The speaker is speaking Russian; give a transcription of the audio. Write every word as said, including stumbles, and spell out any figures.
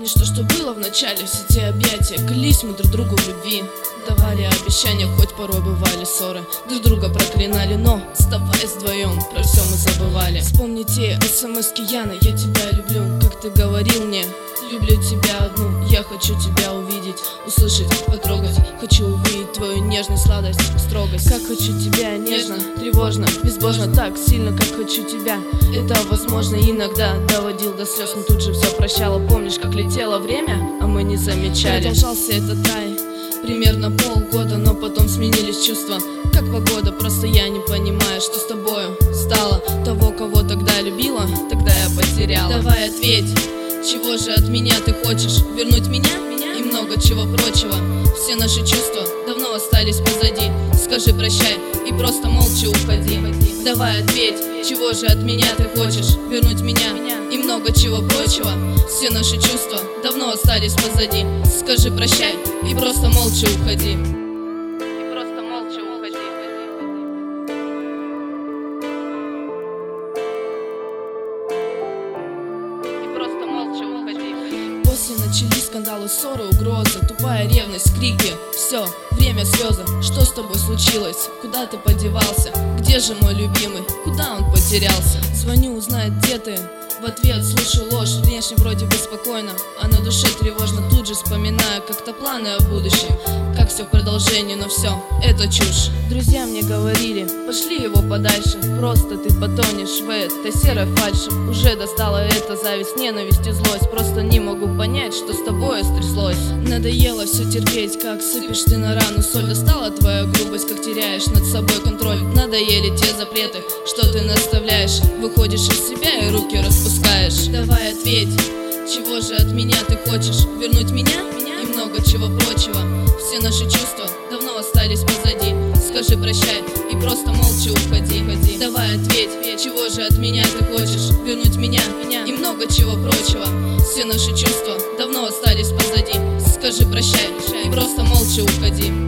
Помнишь то, что было в начале, все те объятия, клялись мы друг другу в любви, давали обещания, хоть порой бывали ссоры, друг друга проклинали, но оставаясь вдвоем, про все мы забывали. Вспомни те смс-ки, Яна, я тебя люблю, как ты говорил мне, люблю тебя одну, я хочу тебя увидеть, услышать, потрогать, хочу увидеть твою нежность, сладость, строгость. Как хочу тебя нежно, тревожно, безбожно, так сильно, как хочу тебя. Это возможно иногда доводил до слез, но тут же все прощала. Помнишь, как летело время, а мы не замечали. Продолжался этот рай примерно полгода, но потом сменились чувства, как погода. Просто я не понимаю, что с тобою стало. Того, кого тогда любила, тогда я потеряла. Давай ответь, чего же от меня ты хочешь? Вернуть меня? И много чего прочего. Все наши чувства давно остались позади. Скажи прощай и просто молча уходи. Давай ответь, чего же от меня ты хочешь? Вернуть меня? И много чего прочего. Все наши чувства давно остались позади. Скажи прощай и просто молча уходи. И просто молча уходи. И просто молча уходи. После начались скандалы, ссоры, угрозы, тупая ревность, крики. Все, время, слезы. Что с тобой случилось? Куда ты подевался? Где же мой любимый? Куда он потерялся? Звоню узнать, где ты. В ответ слышу ложь, внешне вроде бы спокойно, а на душе тревожно. Тут же вспоминаю как-то планы о будущем, как все в продолжении, но все, это чушь. Друзья мне говорили, пошли его подальше, просто ты потонешь в этой серой фальши. Уже достала эта зависть, ненависть и злость, просто не могу понять, что с тобой стряслось. Надоело все терпеть, как сыпешь ты на рану соль. Достала твоя грубость, как теряешь над собой контроль. Надоели те запреты, что ты наставляешь, выходишь из себя и руки распускаешь. Давай ответь, чего же от меня ты хочешь? Вернуть меня? И много чего прочего. Все наши чувства давно остались позади. Скажи прощай и просто молча уходи. Давай ответь, чего же от меня ты хочешь? Вернуть меня? И много чего прочего. Все наши чувства давно остались позади. Скажи прощай и просто молча уходи.